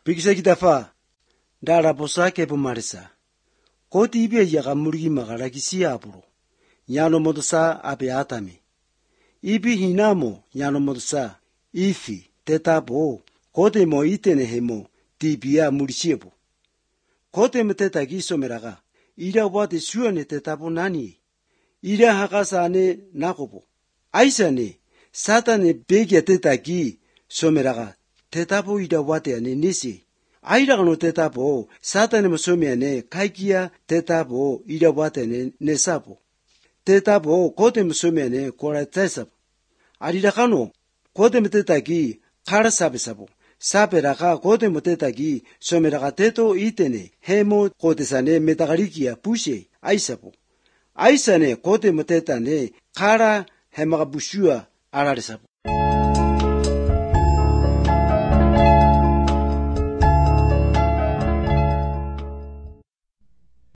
Bigisa kitafa, dala posa kepo marisa. Koti ibe yaga murgi magala kisi apuro. Nyano motosa ape atame. Ibi hinamo nyano motosa. Ifi, tetapo, kote mo itene hemo, tibia murisiepo. Kote mo tetagi someraga. Ira wate suane tetapo nani. Ira hakasane nakopo. Aisane, satane begia tetagi someraga. Tetapo ira wate ane nisi. Aira no tetapo, satane mo someane kaikia tetapo ira wate ane nesapo. Tetapo kote mo someane kora tesapo. Arira kano, kote mo tetagi kara sapo. Saperaga kote mo tetagi someraga teto itene hemo kote sane metagarikia pushe aisapo. Aisane kote mo tetane kara hemaga busua araresapo.